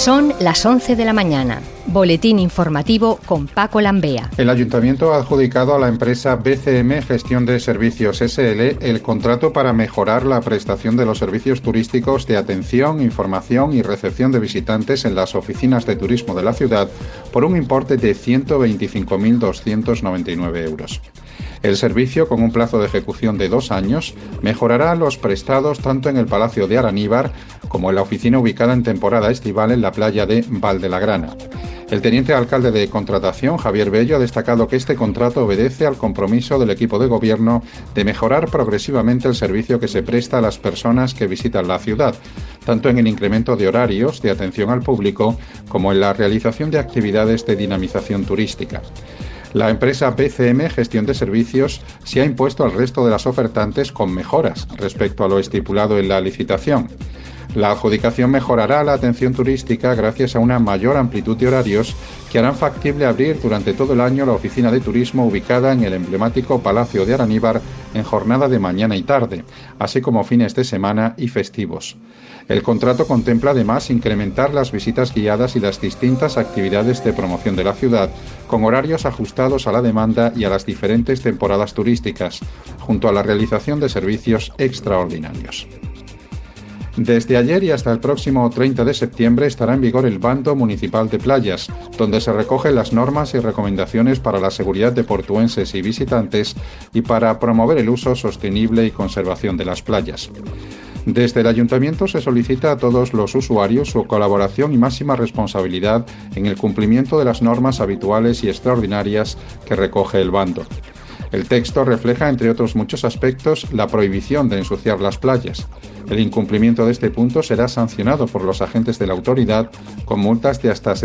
Son las 11 de la mañana. Boletín informativo con Paco Lambea. El Ayuntamiento ha adjudicado a la empresa BCM Gestión de Servicios SL el contrato para mejorar la prestación de los servicios turísticos de atención, información y recepción de visitantes en las oficinas de turismo de la ciudad por un importe de 125.299 euros. El servicio, con un plazo de ejecución de 2 años, mejorará los prestados tanto en el Palacio de Araníbar como en la oficina ubicada en temporada estival en la playa de Valdelagrana. El teniente alcalde de contratación, Javier Bello, ha destacado que este contrato obedece al compromiso del equipo de gobierno de mejorar progresivamente el servicio que se presta a las personas que visitan la ciudad, tanto en el incremento de horarios de atención al público como en la realización de actividades de dinamización turística. La empresa BCM Gestión de Servicios se ha impuesto al resto de las ofertantes con mejoras respecto a lo estipulado en la licitación. La adjudicación mejorará la atención turística gracias a una mayor amplitud de horarios que harán factible abrir durante todo el año la oficina de turismo ubicada en el emblemático Palacio de Araníbar en jornada de mañana y tarde, así como fines de semana y festivos. El contrato contempla además incrementar las visitas guiadas y las distintas actividades de promoción de la ciudad, con horarios ajustados a la demanda y a las diferentes temporadas turísticas, junto a la realización de servicios extraordinarios. Desde ayer y hasta el próximo 30 de septiembre estará en vigor el Bando Municipal de Playas, donde se recogen las normas y recomendaciones para la seguridad de portuenses y visitantes y para promover el uso sostenible y conservación de las playas. Desde el Ayuntamiento se solicita a todos los usuarios su colaboración y máxima responsabilidad en el cumplimiento de las normas habituales y extraordinarias que recoge el bando. El texto refleja, entre otros muchos aspectos, la prohibición de ensuciar las playas. El incumplimiento de este punto será sancionado por los agentes de la autoridad con multas de hasta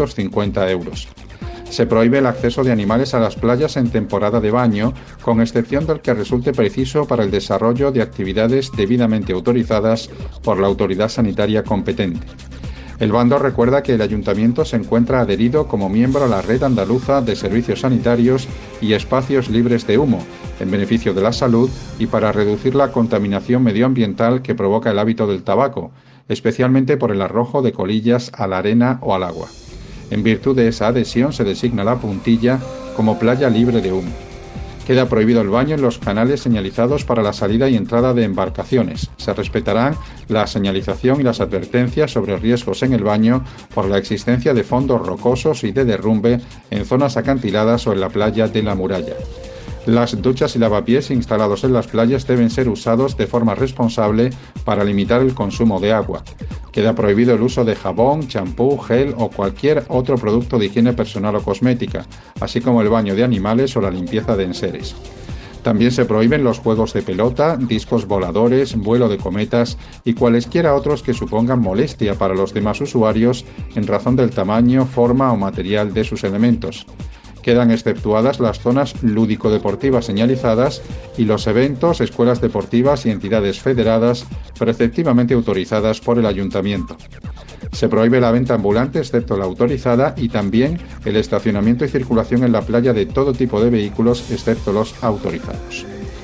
750 euros. Se prohíbe el acceso de animales a las playas en temporada de baño, con excepción del que resulte preciso para el desarrollo de actividades debidamente autorizadas por la autoridad sanitaria competente. El bando recuerda que el Ayuntamiento se encuentra adherido como miembro a la Red Andaluza de Servicios Sanitarios y Espacios Libres de Humo, en beneficio de la salud y para reducir la contaminación medioambiental que provoca el hábito del tabaco, especialmente por el arrojo de colillas a la arena o al agua. En virtud de esa adhesión se designa la Puntilla como playa libre de humo. Queda prohibido el baño en los canales señalizados para la salida y entrada de embarcaciones. Se respetarán la señalización y las advertencias sobre riesgos en el baño por la existencia de fondos rocosos y de derrumbe en zonas acantiladas o en la playa de la Muralla. Las duchas y lavapiés instalados en las playas deben ser usados de forma responsable para limitar el consumo de agua. Queda prohibido el uso de jabón, champú, gel o cualquier otro producto de higiene personal o cosmética, así como el baño de animales o la limpieza de enseres. También se prohíben los juegos de pelota, discos voladores, vuelo de cometas y cualesquiera otros que supongan molestia para los demás usuarios en razón del tamaño, forma o material de sus elementos. Quedan exceptuadas las zonas lúdico-deportivas señalizadas y los eventos, escuelas deportivas y entidades federadas preceptivamente autorizadas por el Ayuntamiento. Se prohíbe la venta ambulante excepto la autorizada y también el estacionamiento y circulación en la playa de todo tipo de vehículos excepto los autorizados.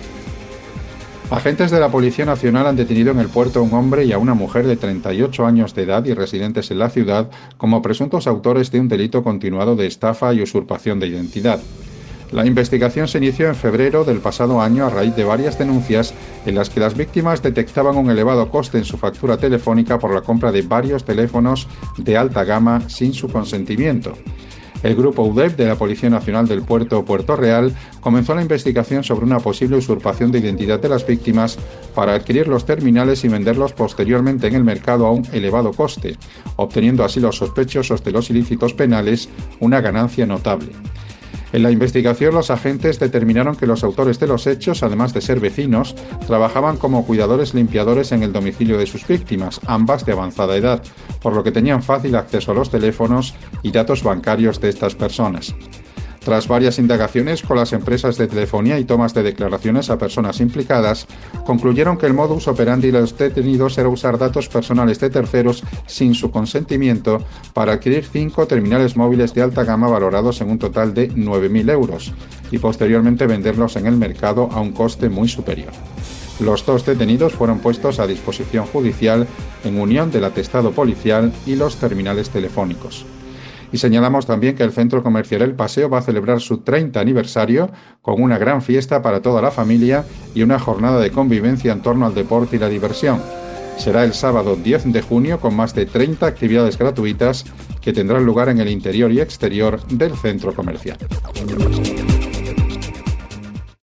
Agentes de la Policía Nacional han detenido en el puerto a un hombre y a una mujer de 38 años de edad y residentes en la ciudad como presuntos autores de un delito continuado de estafa y usurpación de identidad. La investigación se inició en febrero del pasado año a raíz de varias denuncias en las que las víctimas detectaban un elevado coste en su factura telefónica por la compra de varios teléfonos de alta gama sin su consentimiento. El grupo UDEP de la Policía Nacional del Puerto Real comenzó la investigación sobre una posible usurpación de identidad de las víctimas para adquirir los terminales y venderlos posteriormente en el mercado a un elevado coste, obteniendo así los sospechosos de los ilícitos penales una ganancia notable. En la investigación, los agentes determinaron que los autores de los hechos, además de ser vecinos, trabajaban como cuidadores limpiadores en el domicilio de sus víctimas, ambas de avanzada edad, por lo que tenían fácil acceso a los teléfonos y datos bancarios de estas personas. Tras varias indagaciones con las empresas de telefonía y tomas de declaraciones a personas implicadas, concluyeron que el modus operandi de los detenidos era usar datos personales de terceros sin su consentimiento para adquirir 5 terminales móviles de alta gama valorados en un total de 9.000 euros y posteriormente venderlos en el mercado a un coste muy superior. Los 2 detenidos fueron puestos a disposición judicial en unión del atestado policial y los terminales telefónicos. Y señalamos también que el Centro Comercial El Paseo va a celebrar su 30 aniversario con una gran fiesta para toda la familia y una jornada de convivencia en torno al deporte y la diversión. Será el sábado 10 de junio con más de 30 actividades gratuitas que tendrán lugar en el interior y exterior del centro comercial.